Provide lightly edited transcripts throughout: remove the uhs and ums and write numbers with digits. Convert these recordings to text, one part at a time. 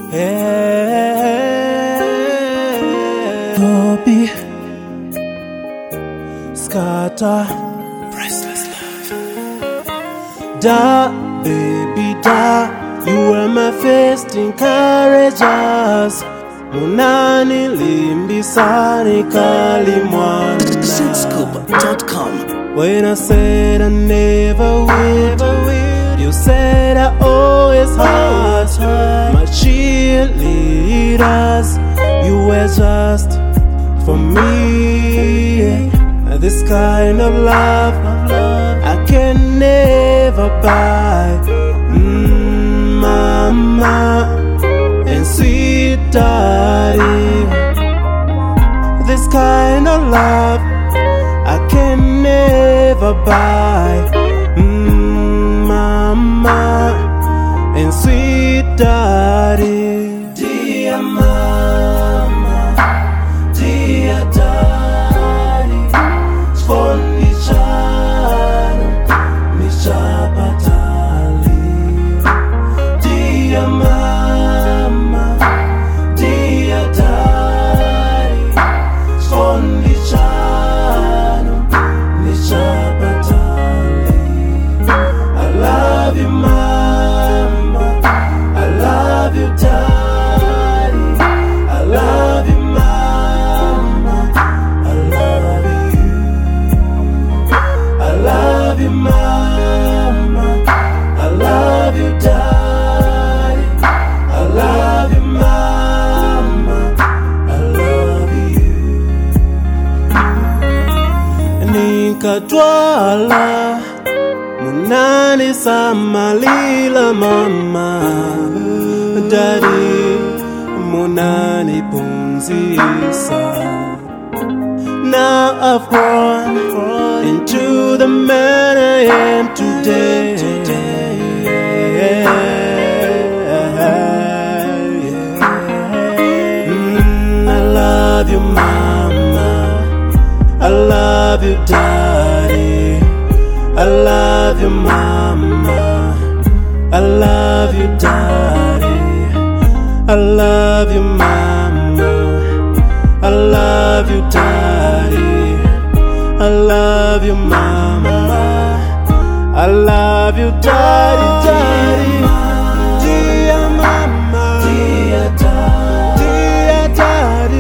Copy, scatter, priceless love. Da, baby, da, you are my first encouragers. Munani limbisani kalimwana. Sitscoop.com. When I said I never would, you said I always had. My cheerleaders, you were just for me. This kind of love I can never buy. Mama and sweet daddy, this kind of love I can never buy. Mama and sweet daddy. Dear mama, dear daddy, Sfondi chano, mi chapatali. Dear mama, dear daddy, Sfondi chano, mi chapatali. I love you, mama. I love you, daddy. I love you, mama. I love you. I love you, mama. I love you, daddy. I love you, mama. I love you. Nikatwala munani samalila mama, daddy munani punzisa. Now I've grown into the man I am today. I love you, mama. I love you, daddy. I love you, mama. I love you, daddy. I love you, mama. I love you, daddy. I love you, mama. I love you, daddy, daddy. Dear mama, dear daddy, dear daddy.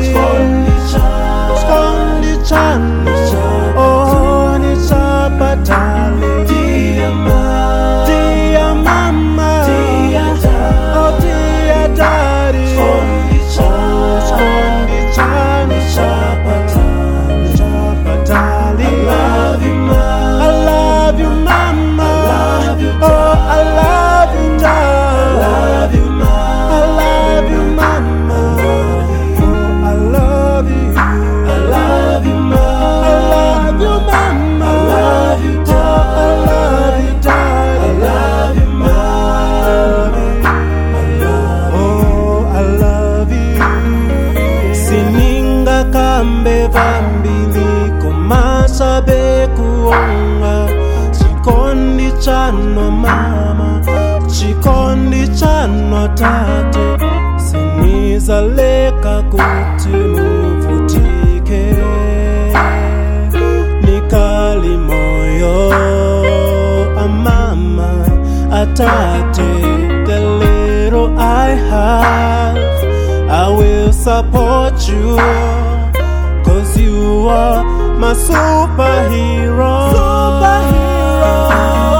Sfondi chano, oh ni chapatali. Dear mama, dear mama, dear daddy, oh dear daddy. Sfondi chano, chapatali, chapatali. I love you, mama. I love you, mama. I love you, oh I love you, daddy. I love you, mama. I love you, mama. Oh I love you. I love you, mama. I love you, mama. I love you, daddy. I love you, daddy. I love you, mama. Oh I love you. Sininga kambe vambili komasa bekuonga. Chikondi chano mama, chikondi chano tate. Sinizaleka kuti muvutike. Nikali moyo amama atate. The little I have, I will support you. 'Cause you are my superhero. Superhero.